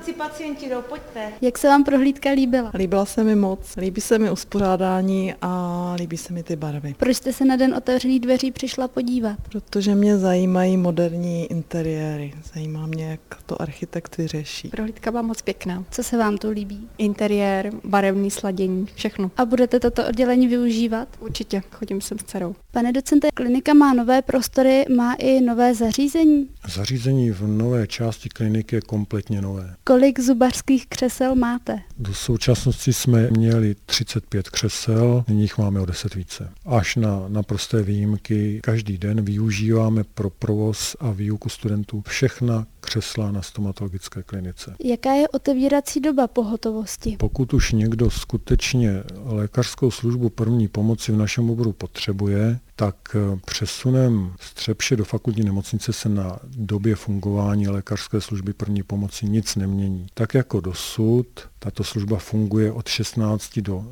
si pacienti jdou, pojďte. Jak se vám prohlídka líbila? Líbila se mi moc, líbí se mi uspořádání a líbí se mi ty barvy. Proč jste se na den otevřených dveří přišla podívat? Protože mě zajímají moderní interiéry, zajímá mě, jak to architekt vyřeší. Prohlídka byla moc pěkná. Co se vám tu líbí? Interiér, barevný sladění, všechno. A budete toto oddělení využívat? Určitě, chodím sem s dcerou. Pane docente, klinika má nové prostory, má i nové zařízení? Zařízení v nové části kliniky je kompletně nové. Kolik zubařských křesel máte? Do současnosti jsme měli 35 křesel, nyní jich máme o 10 více. Až na naprosté výjimky každý den využíváme pro provoz a výuku studentů všechna křesla na stomatologické klinice. Jaká je otevírací doba pohotovosti? Pokud už někdo skutečně lékařskou službu první pomoci v našem oboru potřebuje, tak přesunem z Třebše do fakultní nemocnice se na době fungování lékařské služby první pomoci nic nemění. Tak jako dosud, tato služba funguje od 16 do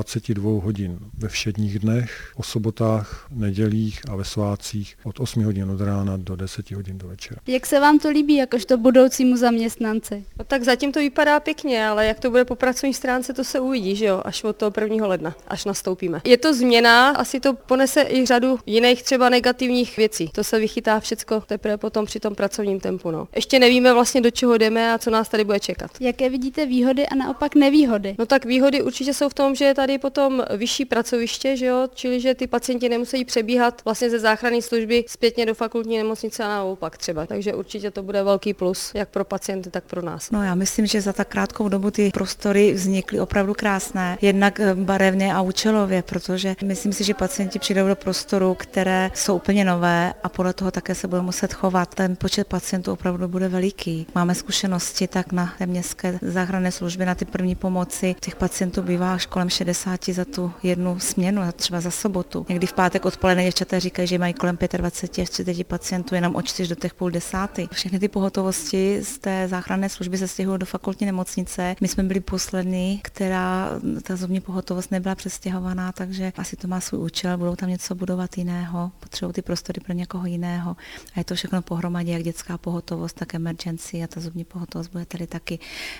22 hodin ve všedních dnech, o sobotách, nedělích a ve svátcích od 8 hodin od rána do 10 hodin do večera. Jak se vám to líbí jakožto budoucímu zaměstnanci? No tak zatím to vypadá pěkně, ale jak to bude po pracovní stránce, to se uvidí, že jo, až od toho 1. ledna, až nastoupíme. Je to změna, asi to ponese i řadu jiných třeba negativních věcí. To se vychytá všecko teprve potom při tom pracovním tempu. No. Ještě nevíme vlastně, do čeho jdeme a co nás tady bude čekat. Jaké vidíte výhody a naopak nevýhody? No tak výhody určitě jsou v tom, že je tady potom vyšší pracoviště, že jo, čili že ty pacienti nemusí přebíhat vlastně ze záchranné služby zpětně do fakultní nemocnice a naopak třeba. Takže určitě to bude velký plus, jak pro pacienty, tak pro nás. No já myslím, že za tak krátkou dobu ty prostory vznikly opravdu krásné, jednak barevně a účelově, protože myslím si, že pacienti přijdou do prostoru, které jsou úplně nové a podle toho také se budou muset chovat. Ten počet pacientů opravdu bude veliký. Máme zkušenosti tak na té městské záchranné službě, na ty první pomoci. Těch pacientů bývá až kolem 60 za tu jednu směnu, třeba za sobotu. Někdy v pátek odpoledne děvčata říkají, že mají kolem 25 až 30 pacientů jenom od 4 do těch 9:30. Všechny ty pohotovosti z té záchranné služby se stěhují do fakultní nemocnice. My jsme byli poslední, která ta zubní pohotovost nebyla přestěhovaná, takže asi to má svůj účel, budou tam něco budovat jiného, potřebují ty prostory pro někoho jiného. A je to všechno pohromadě, jak dětská pohotovost, tak emergency a ta zubní pohotovost bude tady taky.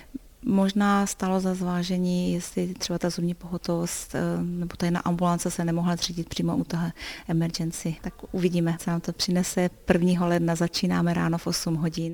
Možná stálo za zvážení, jestli třeba ta zubní pohotovost nebo ta jedna ambulance se nemohla zřídit přímo u toho emergency. Tak uvidíme, co nám to přinese. 1. ledna začínáme ráno v 8 hodin.